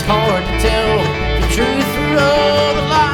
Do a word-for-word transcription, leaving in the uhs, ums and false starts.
hard to tell the truth or all the lies.